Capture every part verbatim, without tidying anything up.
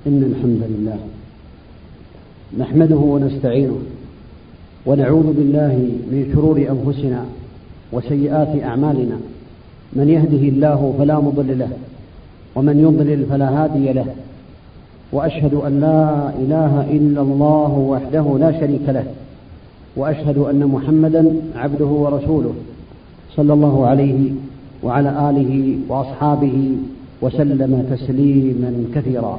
إن الحمد لله نحمده ونستعينه ونعوذ بالله من شرور أنفسنا وسيئات أعمالنا، من يهده الله فلا مضل له ومن يضلل فلا هادي له، وأشهد أن لا إله إلا الله وحده لا شريك له، وأشهد أن محمدا عبده ورسوله صلى الله عليه وعلى آله وأصحابه وسلم تسليما كثيرا.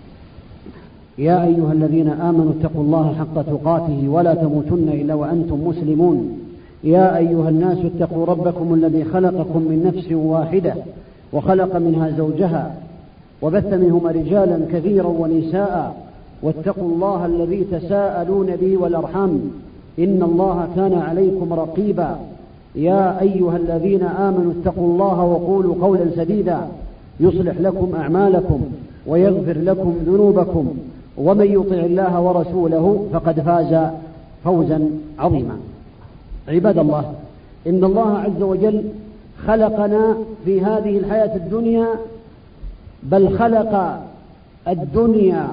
يا أيها الذين آمنوا اتقوا الله حق تقاته ولا تموتن إلا وأنتم مسلمون. يا أيها الناس اتقوا ربكم الذي خلقكم من نفس واحدة وخلق منها زوجها وبث منهما رجالا كثيرا ونساء، واتقوا الله الذي تساءلون به والأرحام إن الله كان عليكم رقيبا. يا أيها الذين آمنوا اتقوا الله وقولوا قولا سديدا يصلح لكم أعمالكم ويغفر لكم ذنوبكم، ومن يطع الله ورسوله فقد فاز فوزا عظيما. عباد الله، إن الله عز وجل خلقنا في هذه الحياة الدنيا، بل خلق الدنيا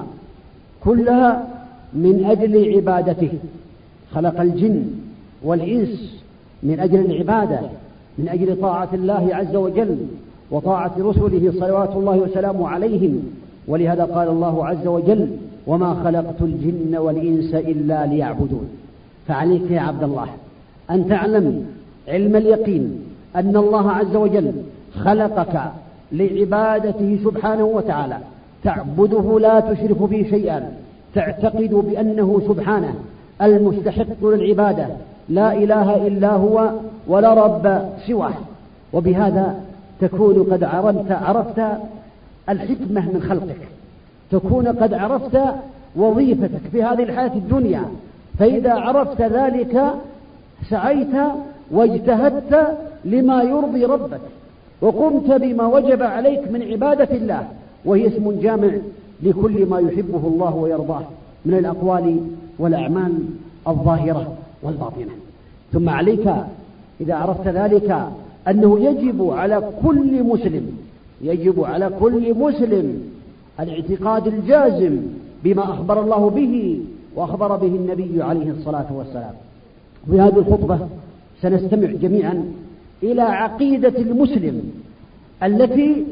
كلها من أجل عبادته. خلق الجن والإنس من أجل العبادة، من أجل طاعة الله عز وجل وطاعة رسله صلوات الله وسلامه عليهم. ولهذا قال الله عز وجل: وما خلقت الجن والإنس إلا ليعبدون. فعليك يا عبد الله أن تعلم علم اليقين أن الله عز وجل خلقك لعبادته سبحانه وتعالى، تعبده لا تشرك به شيئا، تعتقد بأنه سبحانه المستحق للعبادة، لا إله إلا هو ولا رب سواه. وبهذا تكون قد عرفت, عرفت الحكمة من خلقك، تكون قد عرفت وظيفتك في هذه الحياة الدنيا. فإذا عرفت ذلك سعيت واجتهدت لما يرضي ربك، وقمت بما وجب عليك من عبادة الله، وهي اسم جامع لكل ما يحبه الله ويرضاه من الأقوال والأعمال الظاهرة والباطنة. ثم عليك إذا عرفت ذلك أنه يجب على كل مسلم يجب على كل مسلم الاعتقاد الجازم بما أخبر الله به وأخبر به النبي عليه الصلاة والسلام. في هذه الخطبة سنستمع جميعا إلى عقيدة المسلم التي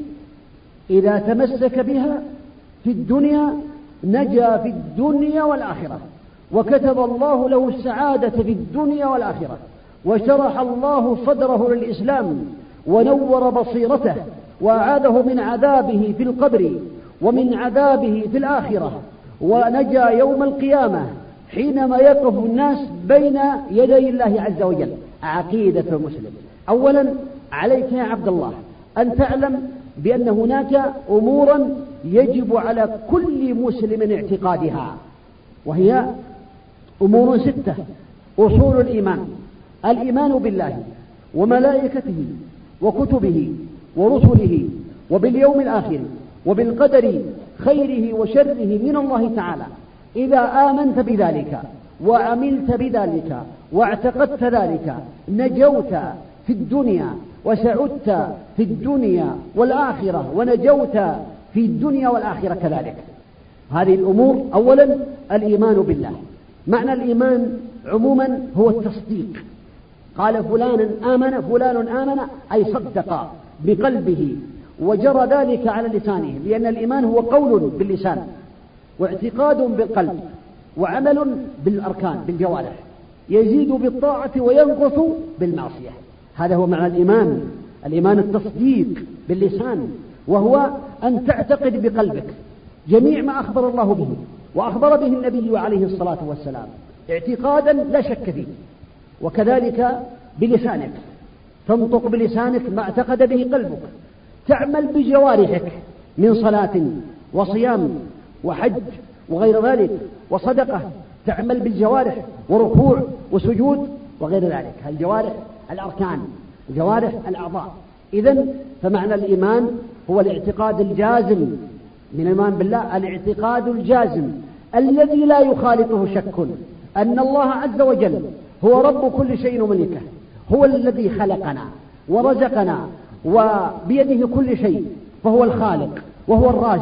إذا تمسك بها في الدنيا نجا في الدنيا والآخرة، وكتب الله له السعادة في الدنيا والآخرة، وشرح الله صدره للإسلام ونور بصيرته، وأعاذه من عذابه في القبر ومن عذابه في الآخرة، ونجا يوم القيامة حينما يقف الناس بين يدي الله عز وجل. عقيدة المسلم: أولا عليك يا عبد الله أن تعلم بأن هناك أمورا يجب على كل مسلم اعتقادها، وهي أمور ستة: أصول الإيمان، الإيمان بالله وملائكته وكتبه ورسله وباليوم الآخر وبالقدر خيره وشره من الله تعالى. إذا آمنت بذلك وعملت بذلك واعتقدت ذلك نجوت في الدنيا وسعدت في الدنيا والآخرة، ونجوت في الدنيا والآخرة كذلك. هذه الأمور: أولا الإيمان بالله. معنى الإيمان عموما هو التصديق. قال فلان آمن، فلان آمن أي صدق بقلبه وجرى ذلك على لسانه، لأن الإيمان هو قول باللسان واعتقاد بالقلب وعمل بالأركان بالجوارح، يزيد بالطاعة وينقص بالمعصية. هذا هو معنى الإيمان. الإيمان التصديق باللسان، وهو أن تعتقد بقلبك جميع ما أخبر الله به وأخبر به النبي عليه الصلاة والسلام اعتقادا لا شك فيه، وكذلك بلسانك تنطق بلسانك ما اعتقد به قلبك، تعمل بجوارحك من صلاة وصيام وحج وغير ذلك وصدقة، تعمل بالجوارح وركوع وسجود وغير ذلك. الجوارح الأركان، جوارح الأعضاء. إذن فمعنى الإيمان هو الاعتقاد الجازم من الإيمان بالله، الاعتقاد الجازم الذي لا يخالطه شك أن الله عز وجل هو رب كل شيء وملكه، هو الذي خلقنا ورزقنا وبيده كل شيء، فهو الخالق وهو الرازق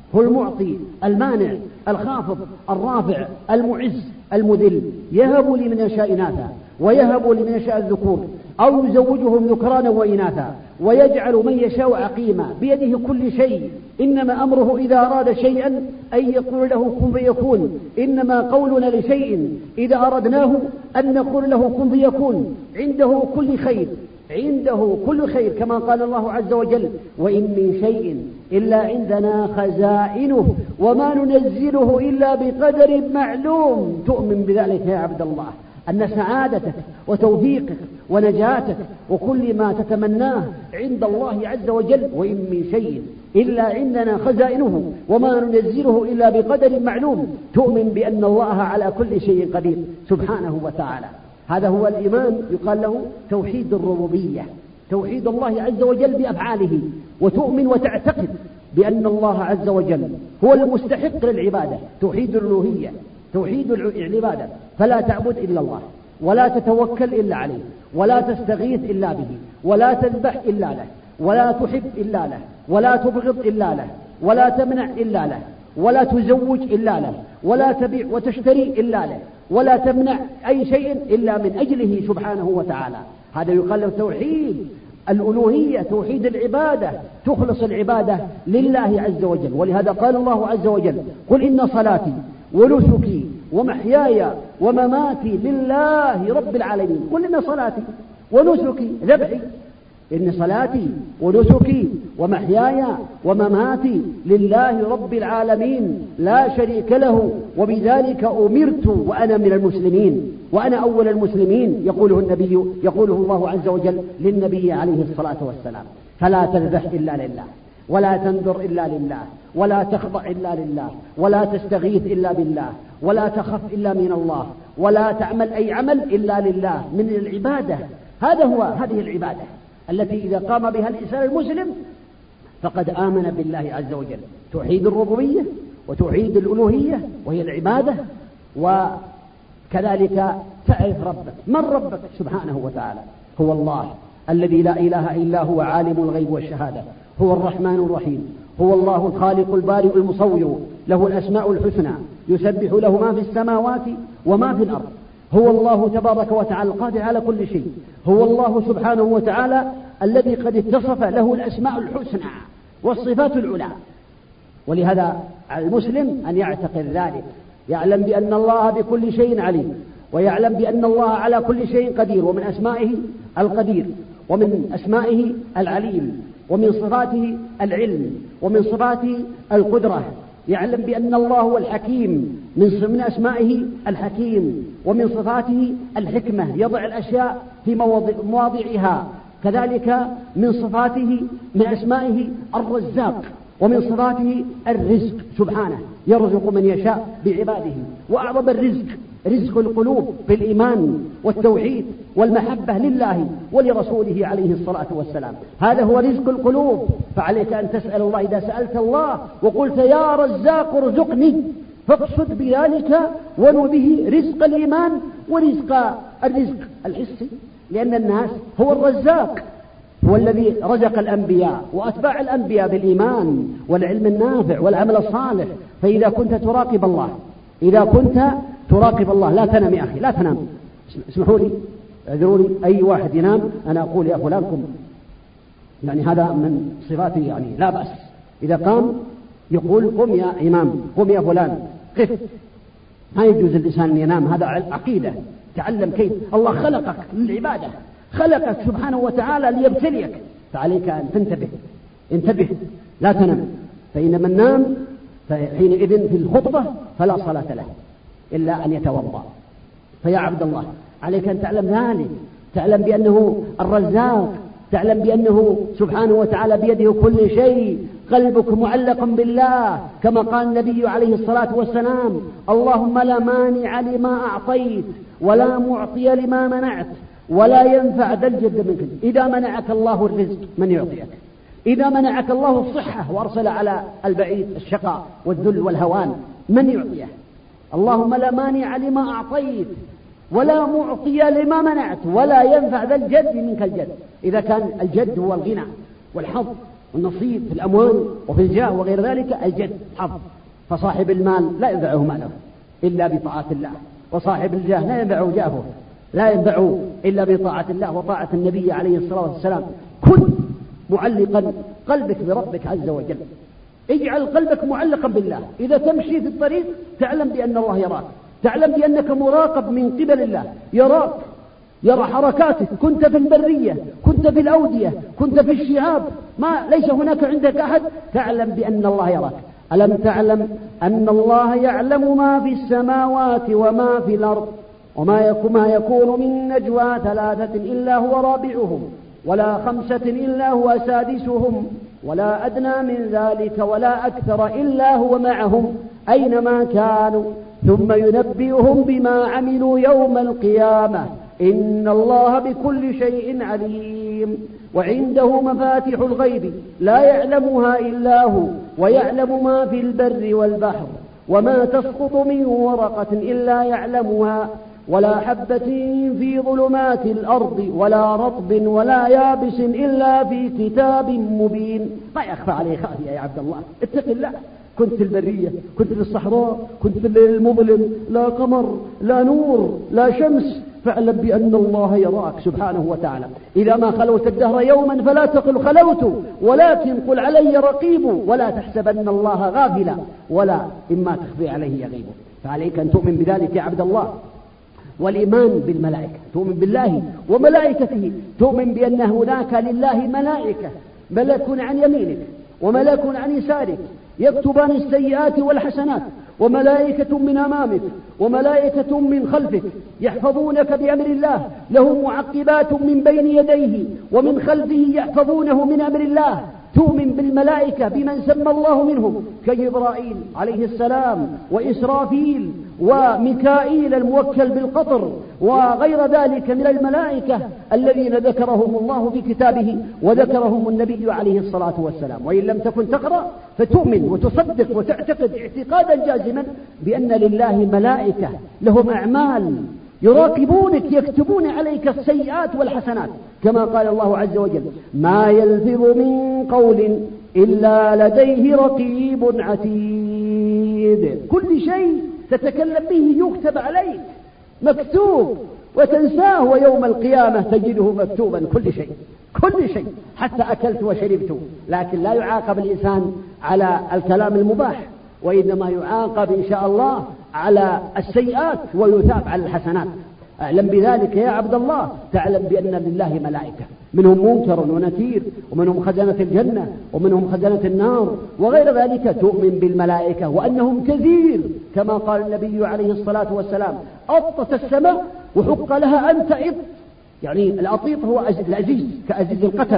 هو المعطي المانع الخافض الرافع المعز المذل، يهب لمن يشاء إناثا ويهب لمن يشاء الذكور أو يزوجهم ذكرانا وإناثا ويجعل من يشاء عقيما، بيده كل شيء، إنما أمره إذا أراد شيئا أن يقول له كن فيكون، إنما قولنا لشيء إذا أردناه أن نقول له كن فيكون، عنده كل خير، عنده كل خير، كما قال الله عز وجل وإن من شيء إلا عندنا خزائنه وما ننزله إلا بقدر معلوم. تؤمن بذلك يا عبد الله أن سعادتك وتوفيقك ونجاتك وكل ما تتمناه عند الله عز وجل، وإن من شيء إلا عندنا خزائنه وما ننزله إلا بقدر معلوم. تؤمن بأن الله على كل شيء قدير سبحانه وتعالى. هذا هو الإيمان، يقال له توحيد الربوبية، توحيد الله عز وجل بأفعاله، وتؤمن وتعتقد بأن الله عز وجل هو المستحق للعبادة، توحيد الألوهية، توحيد العبادة، فلا تعبد إلا الله ولا تتوكل إلا عليه ولا تستغيث إلا به ولا تذبح إلا له ولا تحب إلا له ولا تبغض إلا له ولا تمنع إلا له ولا تزوج إلا له ولا تبيع وتشتري إلا له ولا تمنع أي شيء إلا من أجله سبحانه وتعالى. هذا يقال له توحيد الألوهية، توحيد العبادة، تخلص العبادة لله عز وجل. ولهذا قال الله عز وجل قل إن صلاتي ونسكي ومحياي ومماتي لله رب العالمين. قل إن صلاتي ونسكي ذبحي، إن صلاتي ونسكي ومحياي ومماتي لله رب العالمين لا شريك له وبذلك أمرت وأنا من المسلمين وأنا أول المسلمين، يقوله النبي يقوله الله عز وجل للنبي عليه الصلاة والسلام. فلا تذبح إلا لله ولا تنذر إلا لله ولا تخضع إلا لله ولا تستغيث إلا بالله ولا تخف إلا من الله ولا تعمل أي عمل إلا لله من العبادة. هذا هو هذه العبادة التي إذا قام بها الإنسان المسلم فقد آمن بالله عز وجل، توحيد الربوبية وتوحيد الألوهية وهي العبادة، وكذلك تعرف ربك. من ربك سبحانه وتعالى؟ هو الله الذي لا إله إلا هو عالم الغيب والشهادة، هو الرحمن الرحيم، هو الله الخالق البارئ المصور، له الأسماء الحسنى، يسبح له ما في السماوات وما في الأرض. هو الله تبارك وتعالى القادر على كل شيء، هو الله سبحانه وتعالى الذي قد اتصف له الأسماء الحسنى والصفات العلى. ولهذا على المسلم أن يعتقد ذلك، يعلم بأن الله بكل شيء عليم، ويعلم بأن الله على كل شيء قدير، ومن أسمائه القدير، ومن أسمائه العليم، ومن صفاته العلم، ومن صفاته القدرة. يعلم بأن الله هو الحكيم، من أسمائه الحكيم، ومن صفاته الحكمة، يضع الأشياء في مواضعها. كذلك من صفاته من أسمائه الرزاق، ومن صفاته الرزق سبحانه، يرزق من يشاء بعباده. وأعظم الرزق رزق القلوب بالإيمان والتوحيد والمحبة لله ولرسوله عليه الصلاة والسلام. هذا هو رزق القلوب. فعليك أن تسأل الله، إذا سألت الله وقلت يا رزاق ارزقني، فاقصد بذلك ونو به رزق الإيمان ورزق الرزق الحسي، لأن الناس هو الرزاق، هو الذي رزق الأنبياء وأتباع الأنبياء بالإيمان والعلم النافع والعمل الصالح. فإذا كنت تراقب الله، إذا كنت تراقب الله، لا تنام يا أخي، لا تنام. اسمحوا لي، اعذروا لي، أي واحد ينام أنا أقول يا فلان قم، يعني هذا من صفاتي، يعني لا بأس. إذا قام يقول قم يا إمام، قم يا فلان، قف. ما يجوز الإنسان أن ينام، هذا عقيدة. تعلم كيف الله خلقك للعبادة، خلقك سبحانه وتعالى ليبتليك، فعليك أن تنتبه، انتبه، لا تنام. فإن من نام فحينئذ في الخطبة فلا صلاة له إلا أن يتوضأ. فيا عبد الله عليك أن تعلم ذلك، تعلم بأنه الرزاق، تعلم بأنه سبحانه وتعالى بيده كل شيء. قلبك معلق بالله، كما قال النبي عليه الصلاة والسلام اللهم لا مانع لما أعطيت ولا معطي لما منعت ولا ينفع ذا الجد منك. إذا منعك الله الرزق من يعطيك؟ إذا منعك الله الصحة وأرسل على البعيد الشقاء والذل والهوان من يعطيه؟ اللهم لا مانع لما أعطيت ولا معطي لما منعت ولا ينفع ذا الجد منك الجد. إذا كان الجد هو الغنى والحظ والنصيب في الأموال وفي الجاه وغير ذلك الجد حظ. فصاحب المال لا ينفعه ماله إلا بطاعة الله، وصاحب الجاه لا ينفعه جاهه لا ينفعه إلا بطاعة الله وطاعة النبي عليه الصلاة والسلام. كن معلقا قلبك بربك عز وجل، اجعل قلبك معلقا بالله. إذا تمشي في الطريق تعلم بأن الله يراك، تعلم بأنك مراقب من قبل الله، يراك، يرى حركاتك. كنت في البرية، كنت في الأودية، كنت في الشعاب، ما ليس هناك عندك أحد، تعلم بأن الله يراك. ألم تعلم أن الله يعلم ما في السماوات وما في الأرض، وما يكون, ما يكون من نجوى ثلاثة إلا هو رابعهم، ولا خمسة إلا هو سادسهم، ولا أدنى من ذلك ولا أكثر إلا هو معهم أينما كانوا، ثم ينبئهم بما عملوا يوم القيامة، إن الله بكل شيء عليم. وعنده مفاتح الغيب لا يعلمها إلا هو، ويعلم ما في البر والبحر، وما تسقط من ورقة إلا يعلمها، ولا حبة في ظلمات الأرض ولا رطب ولا يابس إلا في كتاب مبين. ما يخفى عليه خافية يا عبد الله، اتق الله. كنت في البرية، كنت في الصحراء، كنت في الليل المظلم، لا قمر لا نور لا شمس، فاعلم بأن الله يراك سبحانه وتعالى. إذا ما خلوت الدهر يوما فلا تقل خلوت، ولكن قل علي رقيب، ولا تحسبن الله غافلا، ولا إما تخفي عليه يغيب. فعليك أن تؤمن بذلك يا عبد الله. والإيمان بالملائكة، تؤمن بالله وملائكته، تؤمن بأن هناك لله ملائكة، ملك عن يمينك وملك عن يسارك يكتبان السيئات والحسنات، وملائكة من أمامك وملائكة من خلفك يحفظونك بأمر الله، له معقبات من بين يديه ومن خلفه يحفظونه من أمر الله. تؤمن بالملائكة بمن سمى الله منهم كجبرائيل عليه السلام، وإسرافيل، وميكائيل الموكل بالقطر، وغير ذلك من الملائكة الذين ذكرهم الله في كتابه وذكرهم النبي عليه الصلاة والسلام. وإن لم تكن تقرأ فتؤمن وتصدق وتعتقد اعتقادا جازما بأن لله ملائكة لهم أعمال يراقبونك، يكتبون عليك السيئات والحسنات، كما قال الله عز وجل: ما يلفظ من قول إلا لديه رقيب عتيد. كل شيء تتكلم به يكتب عليك، مكتوب، وتنساه، ويوم القيامة تجده مكتوبا كل شيء كل شيء حتى أكلت وشربت. لكن لا يعاقب الإنسان على الكلام المباح، وإنما يعاقب إن شاء الله على السيئات ويثاب على الحسنات. اعلم بذلك يا عبد الله، تعلم بأن لله ملائكة، منهم منكر ونكير، ومنهم خزنة الجنة، ومنهم خزنة النار، وغير ذلك. تؤمن بالملائكة وأنهم كثير، كما قال النبي عليه الصلاة والسلام: أطت السماء وحق لها أن تعط. يعني الأطيط هو العزيز كأزيز القتب،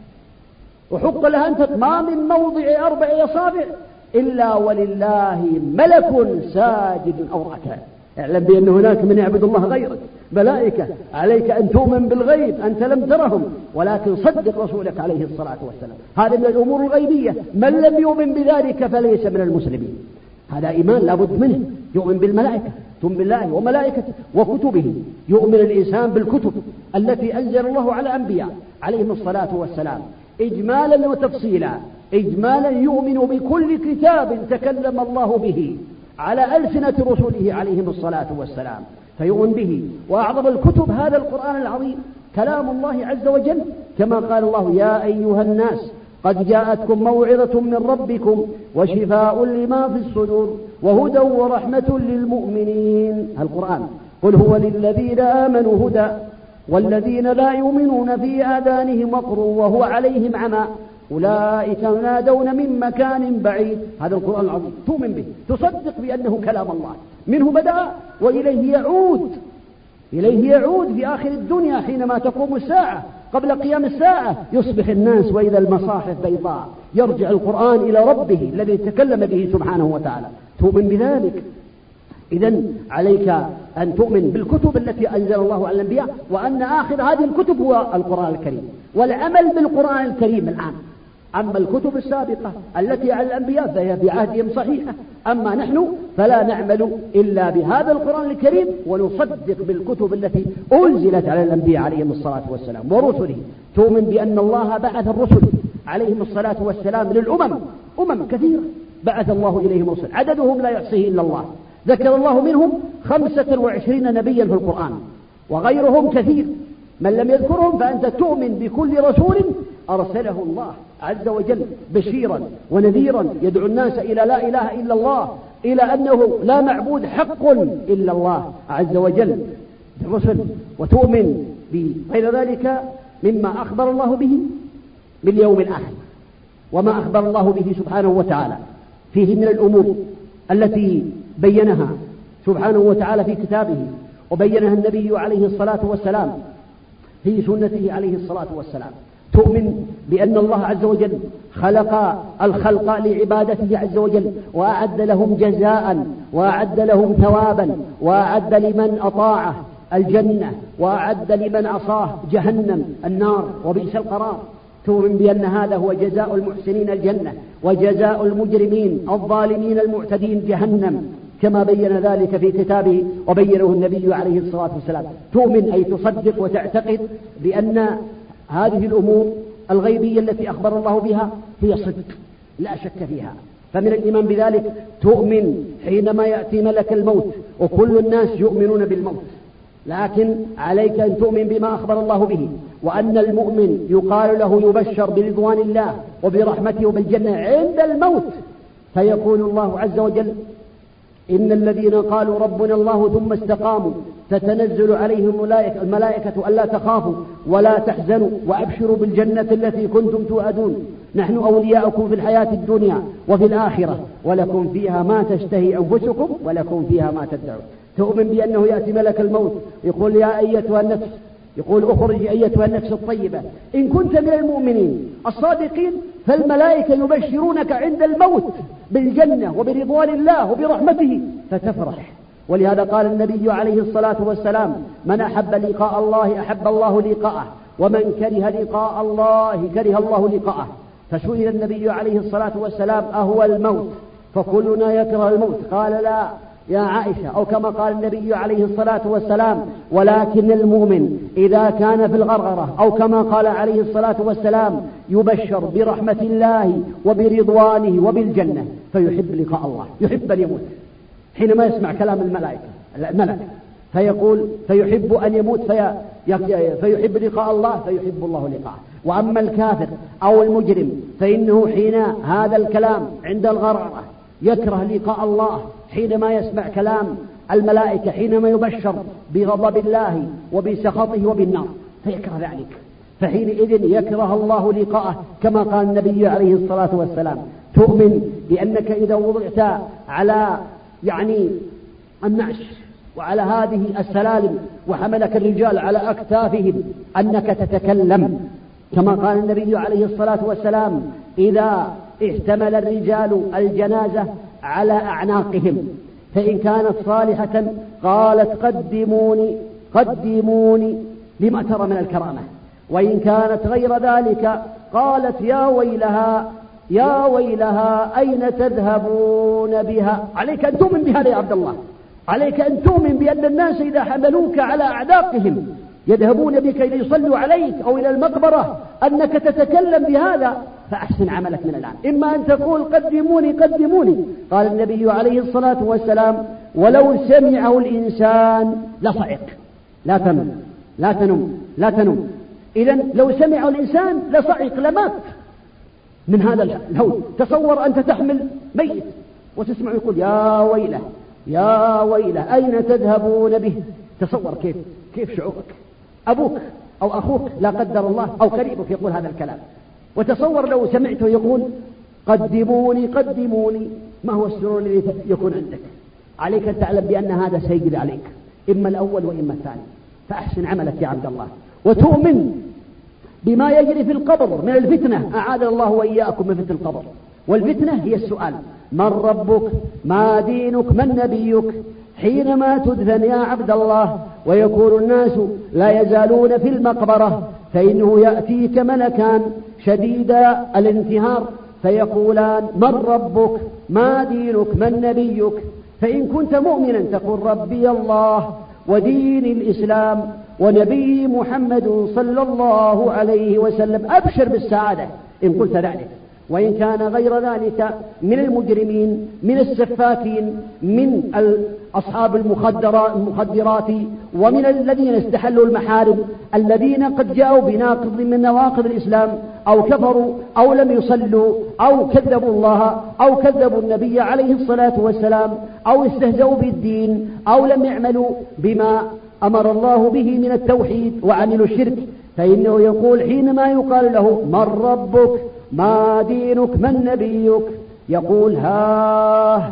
وحق لها أن تعط. ما من موضع أربع أصابع إلا ولله ملك ساجد أو راكع. اعلم بأن هناك من يعبد الله غيرك ملائكة. عليك أن تؤمن بالغيب، أنت لم ترهم، ولكن صدق رسولك عليه الصلاة والسلام. هذا من الأمور الغيبية، من لم يؤمن بذلك فليس من المسلمين. هذا إيمان لابد منه. يؤمن بالملائكة، تؤمن بالله وملائكته وكتبه. يؤمن الإنسان بالكتب التي أنزل الله على أنبياء عليهم الصلاة والسلام إجمالا وتفصيلا. إجمالا يؤمن بكل كتاب تكلم الله به على ألسنة رسله عليهم الصلاة والسلام، فيؤمن به. وأعظم الكتب هذا القرآن العظيم، كلام الله عز وجل، كما قال الله: يا أيها الناس قد جاءتكم موعظة من ربكم وشفاء لما في الصدور وهدى ورحمة للمؤمنين. القرآن: قل هو للذين آمنوا هدى والذين لا يؤمنون في آذانهم وقر وهو عليهم عمى أولئك ينادون من مكان بعيد. هذا القرآن العظيم تؤمن به، تصدق بأنه كلام الله، منه بدأ وإليه يعود. إليه يعود في آخر الدنيا حينما تقوم الساعة. قبل قيام الساعة يصبح الناس وإذا المصاحف بيضاء، يرجع القرآن إلى ربه الذي تكلم به سبحانه وتعالى. تؤمن بذلك. إذن عليك أن تؤمن بالكتب التي أنزل الله على الأنبياء، وأن آخر هذه الكتب هو القرآن الكريم، والعمل بالقرآن الكريم الآن. أما الكتب السابقة التي على الأنبياء فهي في عهدهم صحيحة، أما نحن فلا نعمل إلا بهذا القرآن الكريم، ونصدق بالكتب التي أنزلت على الأنبياء عليهم الصلاة والسلام ورسله. تؤمن بأن الله بعث الرسل عليهم الصلاة والسلام للأمم، أمم كثيرة بعث الله إليهم رسلا عددهم لا يحصيه إلا الله، ذكر الله منهم خمسة وعشرين نبيا في القرآن، وغيرهم كثير من لم يذكرهم فأنت تؤمن بكل رسول أرسله الله عز وجل بشيرا ونذيرا يدعو الناس إلى لا إله إلا الله، إلى أنه لا معبود حق إلا الله عز وجل الرسل، وتؤمن بغير ذلك مما أخبر الله به باليوم الآخر وما أخبر الله به سبحانه وتعالى فيه من الأمور التي بينها سبحانه وتعالى في كتابه وبينها النبي عليه الصلاة والسلام في سنته عليه الصلاة والسلام. تؤمن بأن الله عز وجل خلق الخلق لعبادته عز وجل، وأعد لهم جزاء وأعد لهم ثوابا، وأعد لمن أطاعه الجنة، وأعد لمن عصاه جهنم النار وبئس القرار. تؤمن بأن هذا هو جزاء المحسنين الجنة، وجزاء المجرمين الظالمين المعتدين جهنم، كما بين ذلك في كتابه وبينه النبي عليه الصلاة والسلام. تؤمن أي تصدق وتعتقد بأن هذه الأمور الغيبية التي أخبر الله بها هي صدق لا شك فيها. فمن الإيمان بذلك تؤمن حينما يأتي ملك الموت، وكل الناس يؤمنون بالموت، لكن عليك أن تؤمن بما أخبر الله به، وأن المؤمن يقال له يبشر برضوان الله وبرحمته وبالجنة عند الموت، فيقول الله عز وجل: إن الذين قالوا ربنا الله ثم استقاموا تتنزل عليهم الملائكة ألا تخافوا ولا تحزنوا وأبشروا بالجنة التي كنتم توعدون، نحن أولياؤكم في الحياة الدنيا وفي الآخرة ولكم فيها ما تشتهي أنفسكم ولكم فيها ما تدعون. تؤمن بأنه يأتي ملك الموت يقول: يا أيتها النفس، يقول: اخرجي أيتها النفس الطيبة، إن كنت من المؤمنين الصادقين فالملائكة يبشرونك عند الموت بالجنة وبرضوان الله وبرحمته فتفرح. ولهذا قال النبي عليه الصلاة والسلام: من أحب لقاء الله أحب الله لقاءه، ومن كره لقاء الله كره الله لقاءه. فسئل النبي عليه الصلاة والسلام: أهو الموت؟ فكلنا يكره الموت. قال: لا يا عائشة، أو كما قال النبي عليه الصلاة والسلام: ولكن المؤمن إذا كان في الغرغرة، أو كما قال عليه الصلاة والسلام: يبشر برحمة الله وبرضوانه وبالجنة فيحب لقاء الله، يحب أن يموت حينما يسمع كلام الملائكة الملك، فيقول فيحب أن يموت في فيحب لقاء الله فيحب الله لقاءه. وأما الكافر أو المجرم فإنه حين هذا الكلام عند الغرغرة يكره لقاء الله حينما يسمع كلام الملائكة، حينما يبشر بغضب الله وبسخطه وبالنار فيكره ذلك، فحينئذ يكره الله لقاءه كما قال النبي عليه الصلاة والسلام. تؤمن بأنك إذا وضعت على يعني النعش وعلى هذه السلالم وحملك الرجال على أكتافهم أنك تتكلم، كما قال النبي عليه الصلاة والسلام: إذا احتمل الرجال الجنازة على أعناقهم فإن كانت صالحة قالت قدموني قدموني لما ترى من الكرامة، وإن كانت غير ذلك قالت يا ويلها يا ويلها أين تذهبون بها. عليك أن تؤمن بهذا يا عبد الله، عليك أن تؤمن بأن الناس إذا حملوك على أعناقهم يذهبون بك ليصلوا عليك أو إلى المقبرة أنك تتكلم بهذا، فأحسن عملك من الآن. إما أن تقول قدموني قدموني. قال النبي عليه الصلاة والسلام: ولو سمعه الإنسان لصعق. لا تنم لا تنم لا تنم. إذن لو سمعه الإنسان لصعق لمات من هذا الهول. تصور أنت تحمل ميت وتسمع يقول يا ويله يا ويله أين تذهبون به. تصور كيف كيف شعورك. أبوك أو أخوك لا قدر الله أو قريبك يقول هذا الكلام، وتصور لو سمعته يقول قدموني قدموني، ما هو السرور الذي يكون عندك؟ عليك أن تعلم بأن هذا سيجري عليك، إما الأول وإما الثاني، فأحسن عملك يا عبد الله. وتؤمن بما يجري في القبر من الفتنة، أعاذ الله وإياكم من فتنة القبر. والفتنة هي السؤال: من ربك؟ ما دينك؟ من نبيك؟ حينما تدفن يا عبد الله ويكون الناس لا يزالون في المقبرة، فإنه يأتيك ملكان شديد الانتهار فيقولان: من ربك؟ ما دينك؟ من نبيك؟ فإن كنت مؤمنا تقول: ربي الله ودين الإسلام ونبي محمد صلى الله عليه وسلم. أبشر بالسعادة. إن قلت ذلك. وإن كان غير ذلك من المجرمين، من السفاكين، من أصحاب المخدرات، ومن الذين استحلوا المحارم، الذين قد جاءوا بناقض من نواقض الإسلام، أو كفروا أو لم يصلوا أو كذبوا الله أو كذبوا النبي عليه الصلاة والسلام أو استهزأوا بالدين أو لم يعملوا بما أمر الله به من التوحيد وعملوا الشرك، فإنه يقول حينما يقال له من ربك ما دينك من نبيك، يقول ها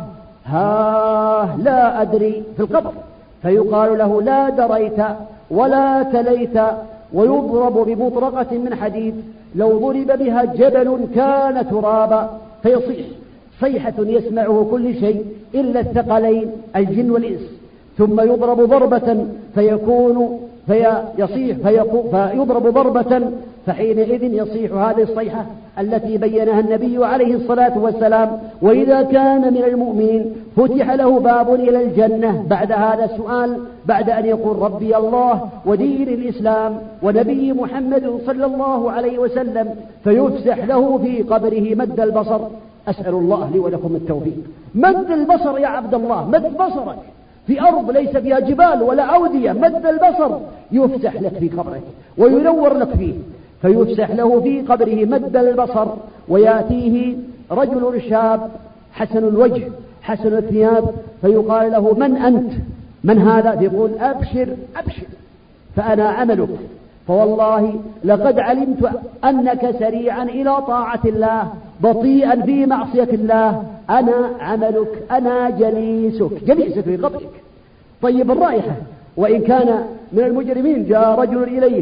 ها لا أدري في القبر، فيقال له لا دريت ولا تليت، ويضرب بمطرقة من حديد لو ضرب بها جبل كان ترابا، فيصيح صيحة يسمعه كل شيء إلا الثقلين الجن والإنس، ثم يضرب ضربة فيكون فيصيح فيضرب ضربة، فحينئذ يصيح هذه الصيحة التي بينها النبي عليه الصلاة والسلام. وإذا كان من المؤمنين فتح له باب إلى الجنة بعد هذا السؤال، بعد أن يقول ربي الله ودين الإسلام ونبي محمد صلى الله عليه وسلم، فيفسح له في قبره مد البصر. أسأل الله لي ولكم التوفيق. مد البصر يا عبد الله، مد بصرك في أرض ليس فيها جبال ولا أودية، مد البصر يفتح لك في قبرك وينور لك فيه، فيفسح له في قبره مد البصر، ويأتيه رجل شاب حسن الوجه حسن الثياب، فيقال له من أنت؟ من هذا؟ يقول أبشر أبشر فأنا عملك، فوالله لقد علمت أنك سريعا إلى طاعة الله بطيئا في معصية الله، أنا عملك أنا جليسك جليسك في قبرك. طيب الرائحة، وإن كان من المجرمين جاء رجل إليه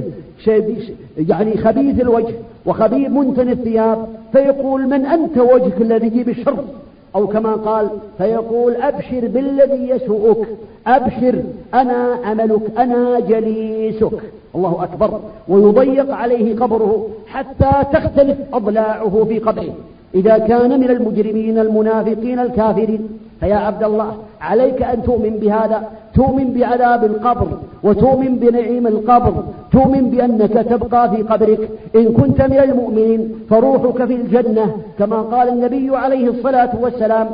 يعني خبيث الوجه وخبيث منتن الثياب، فيقول من أنت وجهك الذي يجيب الشر، أو كما قال فيقول أبشر بالذي يسوءك، أبشر أنا عملك أنا جليسك. الله أكبر. ويضيق عليه قبره حتى تختلف أضلاعه في قبره. إذا كان من المجرمين المنافقين الكافرين، فيا عبد الله عليك أن تؤمن بهذا، تؤمن بعذاب القبر، وتؤمن بنعيم القبر، تؤمن بأنك تبقى في قبرك. إن كنت من المؤمنين فروحك في الجنة، كما قال النبي عليه الصلاة والسلام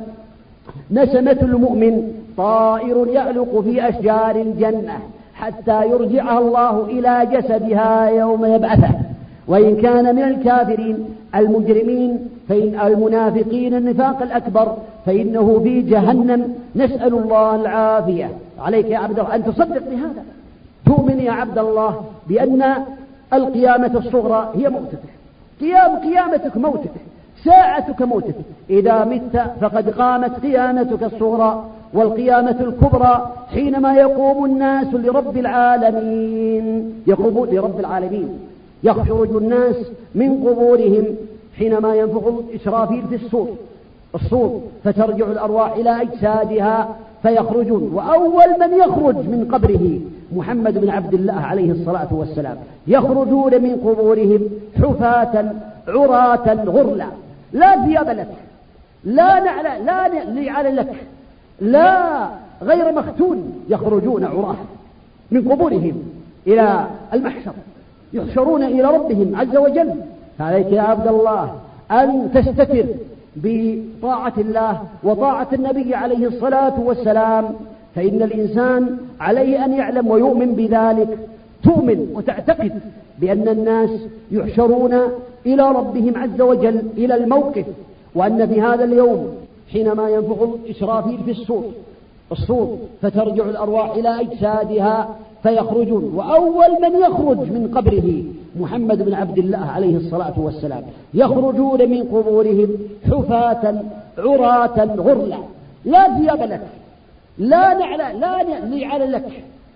نسمة المؤمن طائر يعلق في أشجار الجنة حتى يرجعها الله إلى جسدها يوم يبعثه. وإن كان من الكافرين المجرمين فإن المنافقين النفاق الأكبر فإنه في جهنم، نسأل الله العافية. عليك يا عبد الله أن تصدق بهذا، تؤمن يا عبد الله بأن القيامة الصغرى هي موتك، قيام قيامتك موتك، ساعتك موتك، إذا مت فقد قامت قيامتك الصغرى. والقيامة الكبرى حينما يقوم الناس لرب العالمين، يقومون لرب العالمين، يخرج الناس من قبورهم حينما ينفخ الإسرافيل في الصور الصور فترجع الأرواح إلى أجسادها فيخرجون. وأول من يخرج من قبره محمد بن عبد الله عليه الصلاة والسلام، يخرجون من قبورهم حفاة عراة غرلا، لا ثياب لك، لا نعل لا نعل لك، لا غير مختون، يخرجون عراة من قبورهم إلى المحشر، يحشرون إلى ربهم عز وجل. فعليك يا عبد الله أن تستتر بطاعة الله وطاعة النبي عليه الصلاة والسلام، فإن الإنسان عليه أن يعلم ويؤمن بذلك، تؤمن وتعتقد بأن الناس يحشرون إلى ربهم عز وجل إلى الموقف، وأن في هذا اليوم حينما ينفخ إسرافيل في الصور الصور فترجع الأرواح إلى أجسادها فيخرجون. وأول من يخرج من قبره محمد بن عبد الله عليه الصلاة والسلام، يخرجون من قبورهم حفاة عراة غرلا، لا ثياب لك، لا نعل لا نعل لك،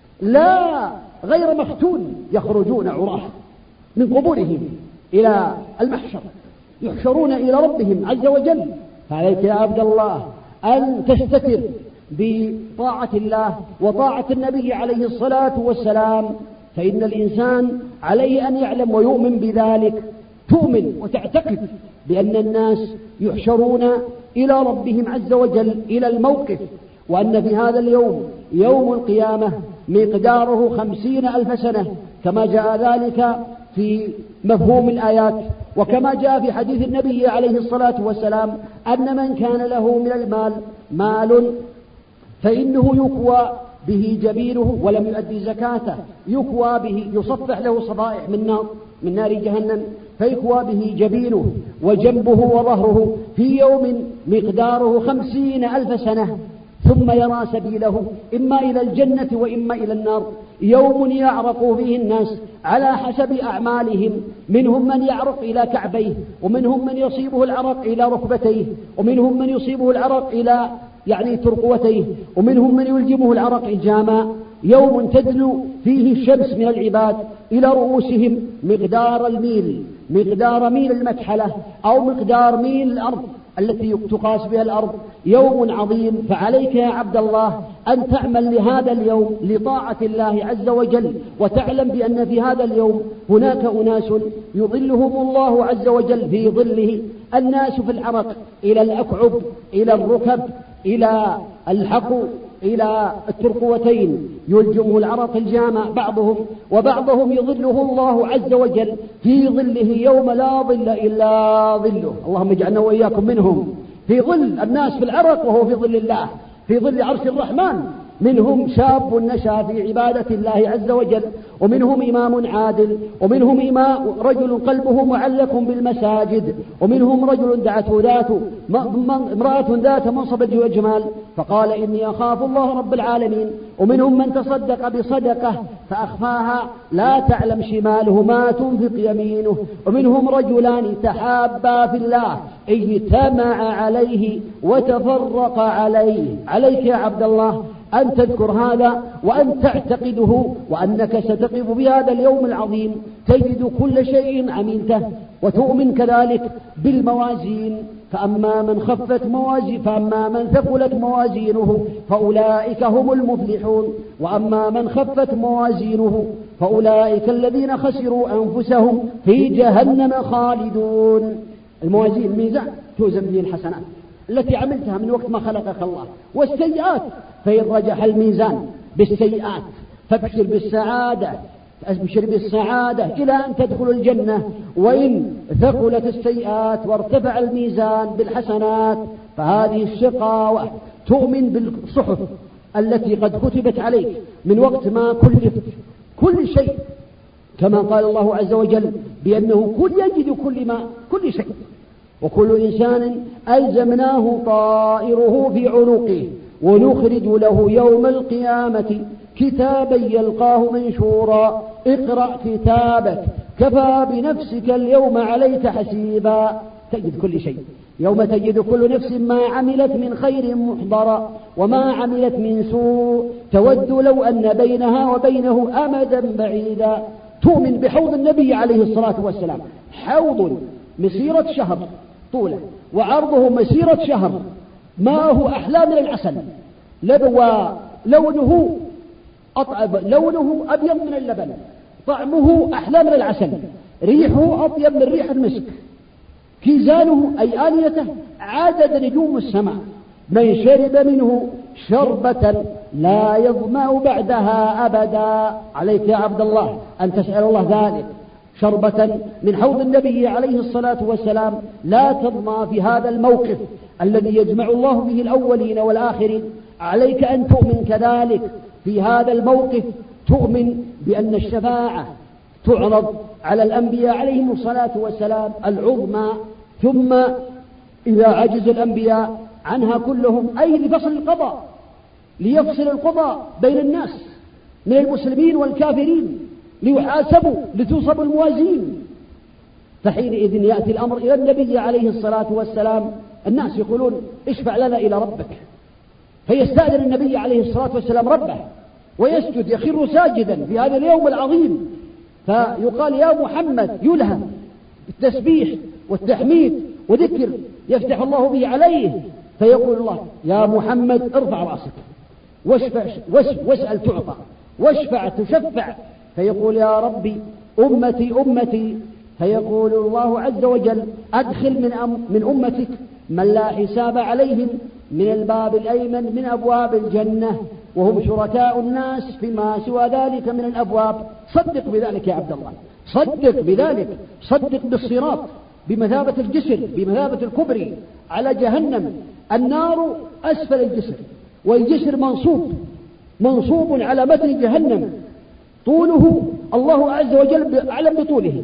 لا غير مختون، يخرجون عراة من قبورهم إلى المحشر، يحشرون إلى ربهم عز وجل. فعليك يا عبد الله أن تستتر بطاعة الله وطاعة النبي عليه الصلاة والسلام، فإن الإنسان عليه أن يعلم ويؤمن بذلك، تؤمن وتعتقد بأن الناس يحشرون إلى ربهم عز وجل إلى الموقف، وأن في هذا اليوم يوم القيامة مقداره خمسين ألف سنة، كما جاء ذلك في مفهوم الآيات، وكما جاء في حديث النبي عليه الصلاة والسلام أن من كان له من المال مال فإنه يكوى به جبينه ولم يؤدي زكاته، يكوى به يصفح له صفائح من نار من نار جهنم، فيكوى به جبينه وجنبه وظهره في يوم مقداره خمسين ألف سنة، ثم يرى سبيله إما إلى الجنة وإما إلى النار. يوم يعرق فيه الناس على حسب أعمالهم، منهم من يعرق إلى كعبيه، ومنهم من يصيبه العرق إلى ركبتيه، ومنهم من يصيبه العرق إلى يعني ترقوتيه، ومنهم من يلجمه العرق إلجاما. يوم تدنو فيه الشمس من العباد إلى رؤوسهم مقدار الميل، مقدار ميل المكحلة أو مقدار ميل الأرض التي تقاس بها الأرض. يوم عظيم، فعليك يا عبد الله أن تعمل لهذا اليوم لطاعة الله عز وجل، وتعلم بأن في هذا اليوم هناك أناس يظلهم الله عز وجل في ظله، الناس في العرق إلى الأكعب إلى الركب إلى الحقو إلى الترقوتين، يلجمه العرق الجامع بعضهم، وبعضهم يظله الله عز وجل في ظله يوم لا ظل إلا ظله. اللهم اجعلنا وإياكم منهم، في ظل الناس في العرق وهو في ظل الله، في ظل عرش الرحمن. منهم شاب نشأ في عبادة الله عز وجل، ومنهم إمام عادل، ومنهم إمام رجل قلبه معلق بالمساجد، ومنهم رجل دعته ذات امرأة ذات منصب وجمال فقال إني أخاف الله رب العالمين، ومنهم من تصدق بصدقة فأخفاها لا تعلم شماله ما تنفق يمينه، ومنهم رجلان تحابا في الله اجتمع عليه وتفرق عليه. عليك يا عبد الله أن تذكر هذا وأن تعتقده، وأنك ستقف بهذا اليوم العظيم تجد كل شيء عملته، وتؤمن كذلك بالموازين. فأما من خفت موازين فأما من ثقلت موازينه فأولئك هم المفلحون، وأما من خفت موازينه فأولئك الذين خسروا أنفسهم في جهنم خالدون. الموازين الميزان توزن به الحسنات التي عملتها من وقت ما خلقك الله، والسيئات فإن رجح الميزان بالسيئات فابشر بالسعادة أبشر بالسعادة إلى أن تدخل الجنة، وإن ثقلت السيئات وارتفع الميزان بالحسنات فهذه الشقاوة. تؤمن بالصحف التي قد كتبت عليك من وقت ما كلفت كل شيء، كما قال الله عز وجل بأنه كل يجد كل ما كل شيء، وكل إنسان ألزمناه طائره في عنقه ونخرج له يوم القيامة كتابا يلقاه منشورا اقرأ كتابك كفى بنفسك اليوم عليك حسيبا. تجد كل شيء، يوم تجد كل نفس ما عملت من خير محضرا وما عملت من سوء تود لو أن بينها وبينه أمدا بعيدا. تؤمن بحوض النبي عليه الصلاة والسلام، حوض مسيرة شهر طوله وعرضه مسيرة شهر، ماءه أحلى من العسل، لونه أطعب لونه أبيض من اللبن، طعمه أحلى من العسل، ريحه أطيب من ريح المسك، كيزانه أي آنيته عدد نجوم السماء، من شرب منه شربة لا يظمأ بعدها أبدا. عليك يا عبد الله أن تسأل الله ذلك، شربة من حوض النبي عليه الصلاة والسلام لا تظمأ في هذا الموقف الذي يجمع الله به الأولين والآخرين. عليك أن تؤمن كذلك في هذا الموقف، تؤمن بأن الشفاعة تعرض على الأنبياء عليهم الصلاة والسلام العظمى، ثم إذا عجز الأنبياء عنها كلهم أي لفصل القضاء، ليفصل القضاء بين الناس من المسلمين والكافرين، ليحاسبوا لتوصب الموازين، فحينئذ يأتي الأمر إلى النبي عليه الصلاة والسلام. الناس يقولون اشفع لنا إلى ربك، فيستأذن النبي عليه الصلاة والسلام ربه ويسجد يخر ساجدا في هذا اليوم العظيم، فيقال يا محمد، يلهم بالتسبيح والتحميد وذكر يفتح الله به عليه، فيقول الله يا محمد ارفع رأسك واشفع واسأل تعطى واشفع تشفع، فيقول يا ربي أمتي أمتي، فيقول الله عز وجل أدخل من, أم من أمتك من لا حساب عليهم من الباب الأيمن من أبواب الجنة، وهم شركاء الناس فيما سوى ذلك من الأبواب. صدق بذلك يا عبد الله، صدق بذلك، صدق بالصراط بمثابة الجسر، بمثابة الكبري على جهنم. النار أسفل الجسر، والجسر منصوب منصوب على متن جهنم، طوله الله عز وجل أعلم بطوله،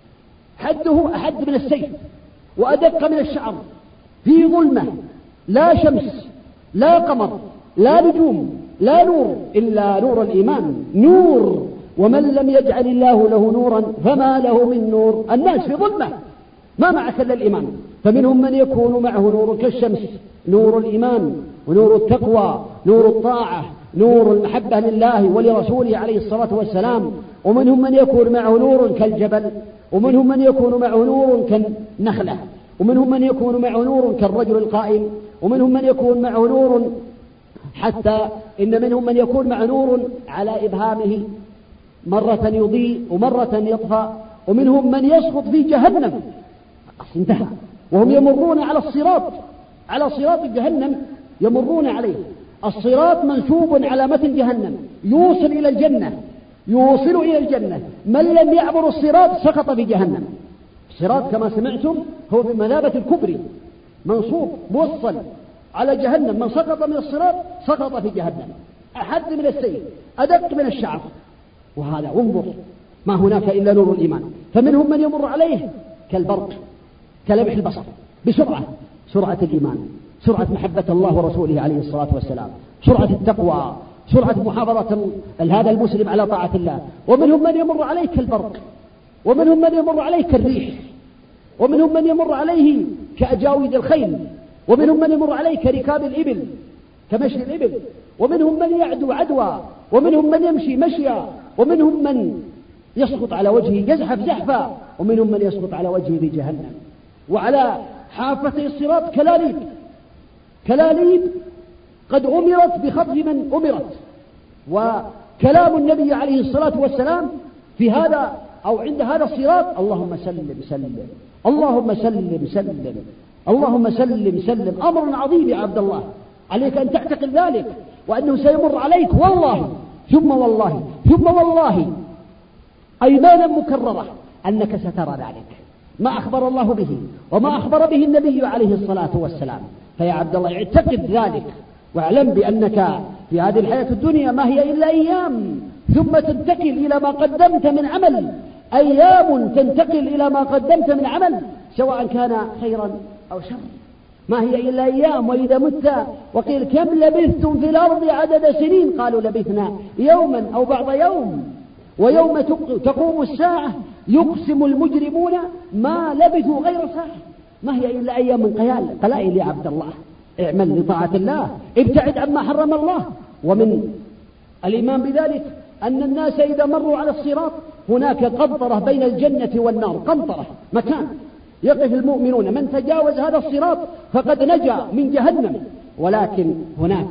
حده أحد من السيف وأدق من الشعر، في ظلمة، لا شمس لا قمر لا نجوم لا نور إلا نور الإيمان، نور، ومن لم يجعل الله له نورا فما له من نور. الناس في ظلمة ما معك إلا الإيمان، فمنهم من يكون معه نور كالشمس، نور الإيمان ونور التقوى، نور الطاعة، نور المحبة لله ولرسوله عليه الصلاة والسلام. ومنهم من يكون معه نور كالجبل، ومنهم من يكون معه نور كالنخلة، ومنهم من يكون معه نور كالرجل القائم، ومنهم من يكون معه نور حتى إن منهم من يكون معه نور على إبهامه مرة يضيء ومرة يطفى، ومنهم من يسقط في جهنم انتهى، وهم يمرون على الصراط، على صراط جهنم يمرون عليه. الصراط منسوب على متن جهنم يوصل إلى الجنة، يوصل إلى الجنة. من لم يعبر الصراط سقط في جهنم. الصراط كما سمعتم هو بمثابة الكبري، منصوب موصل على جهنم، من سقط من الصراط سقط في جهنم، أحد من السيف أدق من الشعر. وهذا انظر ما هناك إلا نور الإيمان. فمنهم من يمر عليه كالبرق كلمح البصر، بسرعة، سرعة الإيمان، سرعة محبة الله ورسوله عليه الصلاة والسلام، سرعة التقوى، سرعة محافظة هذا المسلم على طاعة الله. ومنهم من يمر عليه كالبرق، ومنهم من يمر عليه كالريح، ومنهم من يمر عليه كأجاويد الخيل، ومنهم من يمر عليه كركاب الإبل، كمشي الإبل، ومنهم من يعدو عدوى، ومنهم من يمشي مشيا، ومنهم من يسقط على وجهه يزحف زحفا، ومنهم من يسقط على وجهه في جهنم. وعلى حافتي الصراط كلاليب، كلاليب قد أمرت بخطف من أمرت. وكلام النبي عليه الصلاة والسلام في هذا أو عند هذا الصراط: اللهم سلم سلم، اللهم سلم سلم، اللهم سلم سلم. أمر عظيم يا عبد الله، عليك أن تعتقد ذلك، وأنه سيمر عليك والله ثم والله ثم والله أيمانا مكررة أنك سترى ذلك، ما أخبر الله به وما أخبر به النبي عليه الصلاة والسلام. فيا عبد الله اعتقد ذلك، واعلم بأنك في هذه الحياة الدنيا ما هي إلا أيام، ثم تنتقل إلى ما قدمت من عمل، أيام تنتقل إلى ما قدمت من عمل سواء كان خيرا أو شر. ما هي إلا أيام. وإذا مت وقيل كم لبثتم في الأرض عدد سنين، قالوا لبثنا يوما أو بعض يوم. ويوم تقوم الساعة يقسم المجرمون ما لبثوا غير ساعة. ما هي إلا أيام من قيال قلائل يا عبد الله. اعمل لطاعة الله، ابتعد عما حرم الله. ومن الإيمان بذلك أن الناس إذا مروا على الصراط هناك قنطرة بين الجنة والنار، قنطرة مكان يقف المؤمنون، من تجاوز هذا الصراط فقد نجا من جهنم. ولكن هناك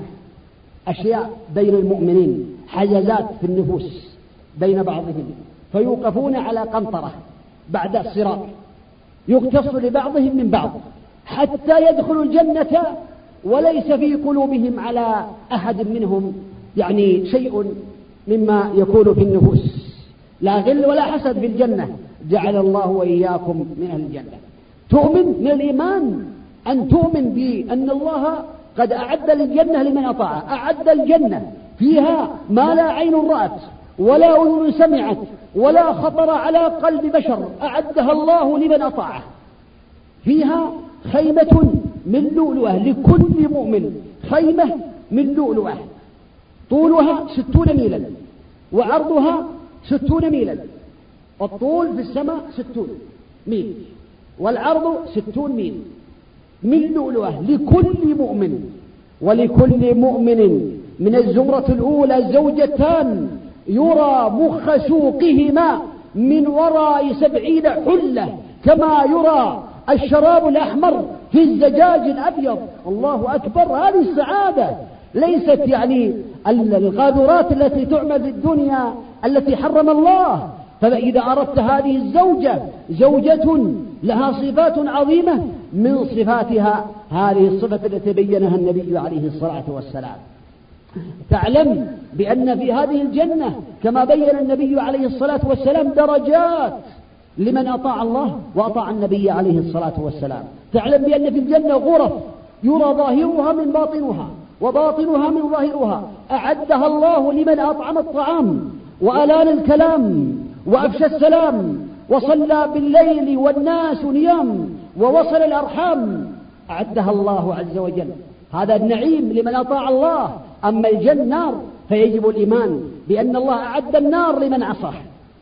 أشياء بين المؤمنين، حجزات في النفوس بين بعضهم، فيوقفون على قنطرة بعد الصراط يقتص لبعضهم من بعض حتى يدخلوا الجنة وليس في قلوبهم على أحد منهم يعني شيء مما يكون في النفوس، لا غل ولا حسد في الجنة. جعل الله وإياكم من أهل الجنة. تؤمن من الإيمان أن تؤمن بأن الله قد أعد الجنة لمن أطاع، أعد الجنة فيها ما لا عين رأت ولا أذن سمعت ولا خطر على قلب بشر، أعدها الله لمن أطاعه. فيها خيمة من لؤلؤة لكل مؤمن، خيمة من لؤلؤة طولها ستون ميلا وعرضها ستون ميلا. الطول في السماء ستون ميل والعرض ستون ميل، من لؤلؤة لكل مؤمن. ولكل مؤمن من الزمرة الأولى زوجتان يرى مخ سوقهما من وراء سبعين حلة كما يرى الشراب الأحمر في الزجاج الأبيض. الله أكبر. هذه السعادة ليست يعني القاذورات التي تعمل في الدنيا التي حرم الله. فإذا أردت هذه الزوجة زوجة لها صفات عظيمة، من صفاتها هذه الصفة التي بينها النبي عليه الصلاة والسلام. تعلم بأن في هذه الجنة كما بين النبي عليه الصلاة والسلام درجات لمن أطاع الله وأطاع النبي عليه الصلاة والسلام. تعلم بأن في الجنة غرف يرى ظاهرها من باطنها وباطنها من ظاهرها، أعدها الله لمن أطعم الطعام وألان الكلام وأفشى السلام وصلى بالليل والناس نيام ووصل الأرحام، أعدها الله عز وجل. هذا النعيم لمن أطاع الله. أما الجنة نار فيجب الإيمان بأن الله أعد النار لمن عصاه.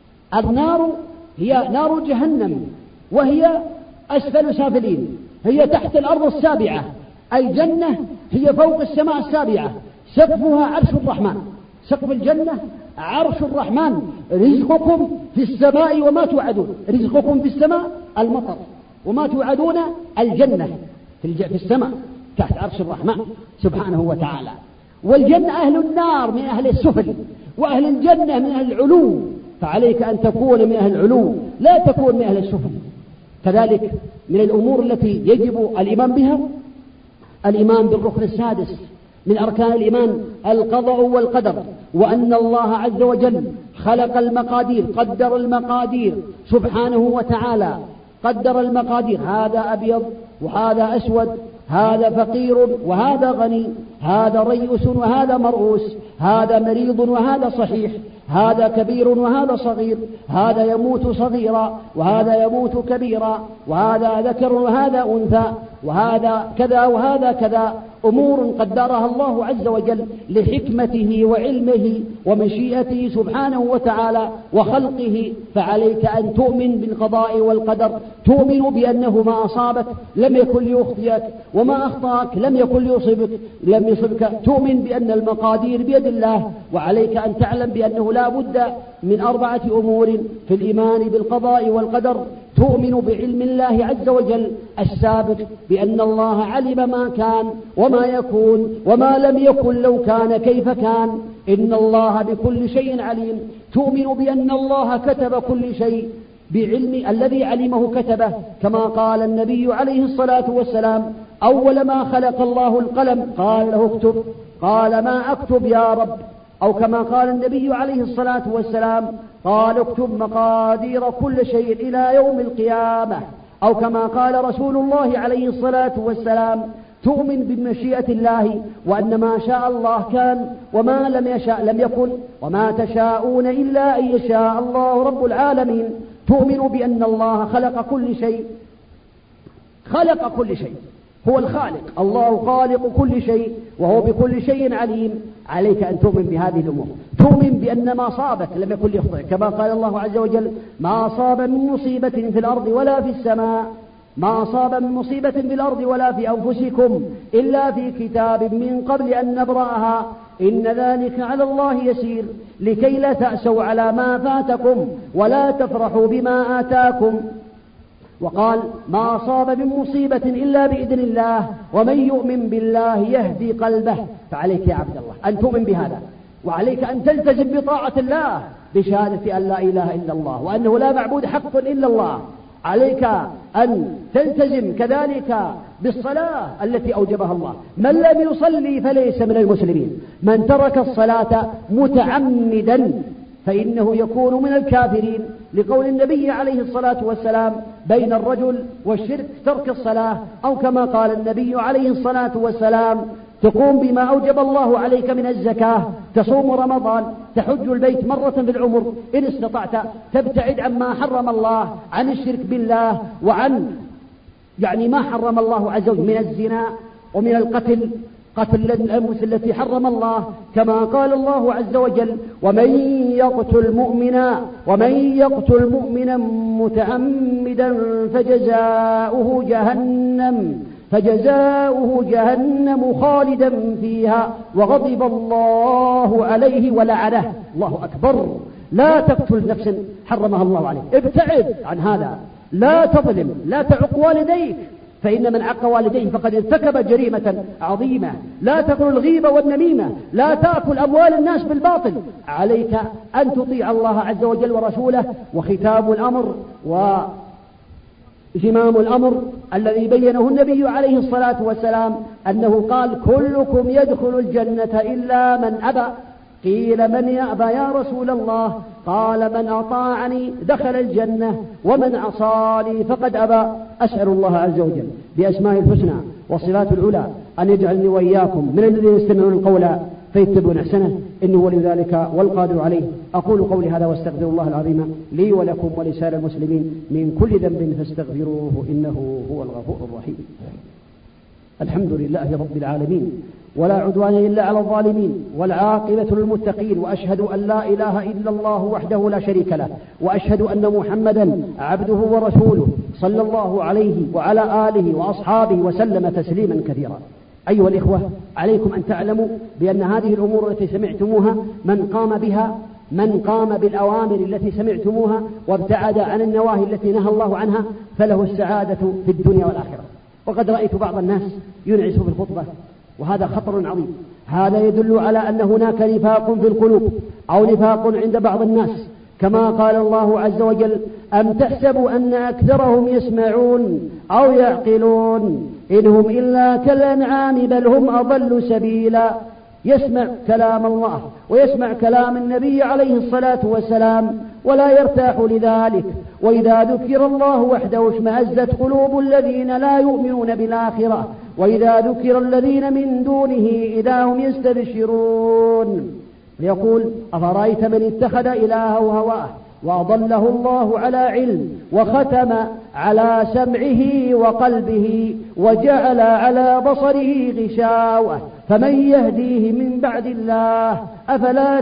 النار هي نار جهنم وهي أسفل سافلين، هي تحت الأرض السابعة. الجنة هي فوق السماء السابعة، سقفها عرش الرحمن. سقف الجنة عرش الرحمن. رزقكم في السماء وما توعدون، رزقكم في السماء المطر وما توعدون الجنة في السماء تحت عرش الرحمن سبحانه وتعالى. والجنة أهل النار من أهل السفل، وأهل الجنة من أهل العلو، فعليك أن تكون من أهل العلو لا تكون من أهل السفل. كذلك من الأمور التي يجب الإيمان بها الإيمان بالركن السادس من أركان الإيمان القضاء والقدر، وأن الله عز وجل خلق المقادير، قدر المقادير سبحانه وتعالى، قدر المقادير. هذا أبيض وهذا أسود، هذا فقير وهذا غني، هذا ريس وهذا مرؤوس، هذا مريض وهذا صحيح، هذا كبير وهذا صغير، هذا يموت صغيرا وهذا يموت كبيرا، وهذا ذكر وهذا أنثى، وهذا كذا وهذا كذا. أمور قدرها الله عز وجل لحكمته وعلمه ومشيئته سبحانه وتعالى وخلقه. فعليك أن تؤمن بالقضاء والقدر، تؤمن بأنه ما أصابك لم يكن ليخطئك، وما أخطأك لم يكن ليصيبك لم يصبك. تؤمن بأن المقادير بيد الله. وعليك أن تعلم بأنه لا بد من أربعة أمور في الإيمان بالقضاء والقدر. تؤمن بعلم الله عز وجل السابق، بأن الله علم ما كان وما يكون وما لم يكن لو كان كيف كان، إن الله بكل شيء عليم. تؤمن بأن الله كتب كل شيء بعلم الذي علمه كتبه، كما قال النبي عليه الصلاة والسلام: أول ما خلق الله القلم قال له اكتب، قال ما أكتب يا رب؟ أو كما قال النبي عليه الصلاة والسلام: قال اكتب مقادير كل شيء إلى يوم القيامة. أو كما قال رسول الله عليه الصلاة والسلام: تؤمن بمشيئة الله، وأن ما شاء الله كان وما لم يشاء لم يكن، وما تشاءون إلا أن يشاء الله رب العالمين. تؤمن بأن الله خلق كل شيء، خلق كل شيء، هو الخالق، الله خالق كل شيء وهو بكل شيء عليم. عليك أن تؤمن بهذه الأمور. تؤمن بأن ما صابك لم يكن ليخطئك، كما قال الله عز وجل: ما أصاب من مصيبة في الأرض ولا في السماء، ما أصاب من مصيبة في الأرض ولا في أنفسكم إلا في كتاب من قبل أن نبرأها، إن ذلك على الله يسير، لكي لا تأسوا على ما فاتكم ولا تفرحوا بما آتاكم. وقال: ما أصاب من مصيبة إلا بإذن الله، ومن يؤمن بالله يهدي قلبه. فعليك يا عبد الله أن تؤمن بهذا، وعليك أن تلتزم بطاعة الله بشهادة أن لا إله إلا الله وأنه لا معبود حق إلا الله. عليك أن تلتزم كذلك بالصلاة التي أوجبها الله. من لم يصلي فليس من المسلمين، من ترك الصلاة متعمدا فإنه يكون من الكافرين، لقول النبي عليه الصلاة والسلام: بين الرجل والشرك ترك الصلاة. أو كما قال النبي عليه الصلاة والسلام: تقوم بما أوجب الله عليك من الزكاة، تصوم رمضان، تحج البيت مرة في العمر إن استطعت، تبتعد عما حرم الله، عن الشرك بالله، وعن يعني ما حرم الله عز وجل من الزنا ومن القتل، قتل الأنفس التي حرم الله، كما قال الله عز وجل: ومن يقتل مؤمنا ومن يقتل مؤمنا متعمدا فجزاؤه جهنم فجزاؤه جهنم خالدا فيها وغضب الله عليه ولعنه. الله أكبر. لا تقتل نفسا حرمها الله عليه، ابتعد عن هذا، لا تظلم، لا تعق والديك، فإن من عق والديه فقد ارتكب جريمة عظيمة. لا تأكل الغيبة والنميمة، لا تأكل أموال الناس بالباطل. عليك أن تطيع الله عز وجل ورسوله. وختام الأمر و زمام الأمر الذي بينه النبي عليه الصلاة والسلام أنه قال كلكم يدخل الجنة إلا من أبى. قيل من يأبى يا رسول الله؟ قال من أطاعني دخل الجنة ومن عصاني فقد أبى. أسأل الله عز وجل بأسماء الحسنى والصفات العلى أن يجعلني وإياكم من الذين يستمعون القول فيتبعون أحسنه، إنه ولي ذلك والقادر عليه. أقول قولي هذا واستغفر الله العظيم لي ولكم ولسائر المسلمين من كل ذنب فاستغفروه إنه هو الغفور الرحيم. الحمد لله رب العالمين، ولا عدوان إلا على الظالمين، والعاقبة للمتقين، وأشهد أن لا إله إلا الله وحده لا شريك له، وأشهد أن محمدا عبده ورسوله صلى الله عليه وعلى آله وأصحابه وسلم تسليما كثيرا. أيها الإخوة، عليكم أن تعلموا بأن هذه الأمور التي سمعتموها من قام بها من قام بالأوامر التي سمعتموها وابتعد عن النواهي التي نهى الله عنها فله السعادة في الدنيا والآخرة. وقد رأيت بعض الناس ينعس في الخطبة، وهذا خطر عظيم. هذا يدل على أن هناك نفاق في القلوب أو نفاق عند بعض الناس، كما قال الله عز وجل أم تحسبوا أن أكثرهم يسمعون أو يعقلون إنهم إلا كالأنعام بل هم أضل سبيلا. يسمع كلام الله ويسمع كلام النبي عليه الصلاة والسلام ولا يرتاح لذلك، وإذا ذكر الله وحده اشمأزت قلوب الذين لا يؤمنون بالآخرة، وإذا ذكر الذين من دونه إذا هم يستبشرون. يقول أفرأيت من اتخذ إلهه هواه وأضله الله على علم وختم على سمعه وقلبه وجعل على بصره غشاوة فمن يهديه من بعد الله أفلا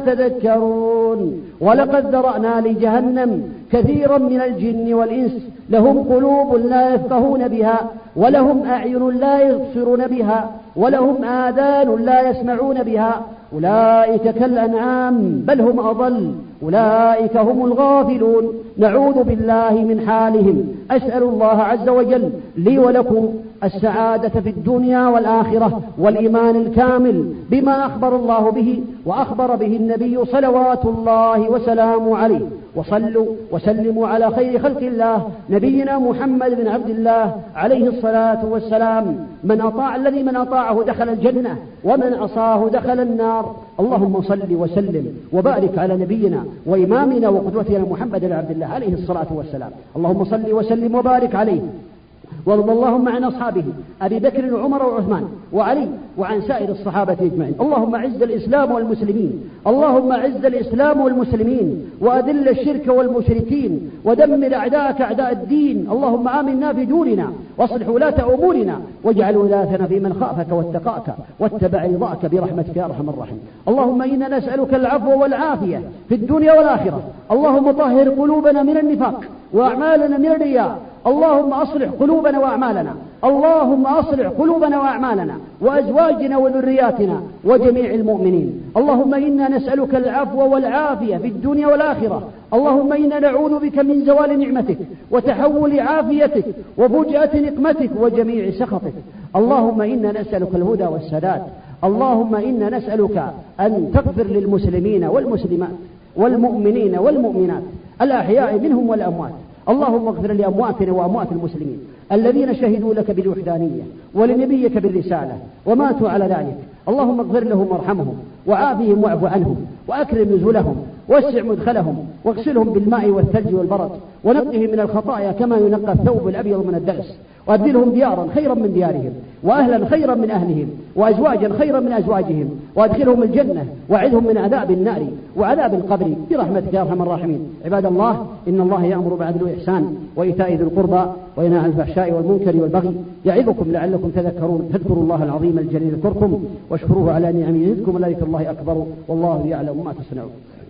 تذكرون. ولقد ذرأنا لجهنم كثيرا من الجن والإنس لهم قلوب لا يفقهون بها ولهم أعين لا يبصرون بها ولهم آذان لا يسمعون بها أولئك كالأنعام بل هم أضل أولئك هم الغافلون. نعوذ بالله من حالهم. أسأل الله عز وجل لي ولكم السعادة في الدنيا والآخرة والإيمان الكامل بما أخبر الله به وأخبر به النبي صلوات الله وسلامه عليه. وصلوا وسلموا على خير خلق الله نبينا محمد بن عبد الله عليه الصلاة والسلام. من أطاع الذي من أطاعه دخل الجنة ومن عصاه دخل النار. اللهم صل وسلم وبارك على نبينا وإمامنا وقدوتنا محمد بن عبد الله عليه الصلاة والسلام. اللهم صل وسلم وبارك عليه وارض اللهم عن أصحابه أبي بكر وعمر وعثمان وعلي وعن سائر الصحابة أجمعين. اللهم أعز الإسلام والمسلمين اللهم أعز الإسلام والمسلمين وأذل الشرك والمشركين ودمر أعداءك أعداء الدين. اللهم آمنا في دورنا واصلح ولاة أمورنا واجعل ولايتنا في من خافك واتقاك واتبع رضاك برحمتك يا أرحم الراحمين. اللهم إنا نسألك العفو والعافية في الدنيا والآخرة. اللهم طهر قلوبنا من النفاق وأعمالنا من الرياء. اللهم أصلح قلوبنا وأعمالنا اللهم أصلح قلوبنا وأعمالنا وأزواجنا وذرياتنا وجميع المؤمنين. اللهم إنا نسألك العفو والعافية في الدنيا والآخرة. اللهم إنا نعوذ بك من زوال نعمتك وتحول عافيتك وفجأة نقمتك وجميع سخطك. اللهم إنا نسألك الهدى والسداد. اللهم إنا نسألك أن تغفر للمسلمين والمسلمات والمؤمنين والمؤمنات الأحياء منهم والأموات. اللهم اغفر لأمواتنا وأموات المسلمين الذين شهدوا لك بالوحدانية ولنبيك بالرسالة وماتوا على ذلك. اللهم اغفر لهم وارحمهم وعافهم واعف عنهم وأكرم نزلهم واسع مدخلهم واغسلهم بالماء والثلج والبرد ونقهم من الخطايا كما ينقى الثوب الأبيض من الدنس وأبدلهم ديارا خيرا من ديارهم وأهلا خيرا من أهلهم وأزواجا خيرا من أزواجهم وأدخلهم الجنة وأعذهم من عذاب النار وعذاب القبر برحمتك يا أرحم الراحمين. عباد الله، إن الله يأمر بالعدل والإحسان وإيتاء ذي القربى وينهى عن الفحشاء والمنكر والبغي يعظكم لعلكم تذكرون. فاذكروا الله العظيم الجليل يذكركم واشكروه على نعمه يزدكم ولذكر الله أكبر والله يعلم ما تصنعون.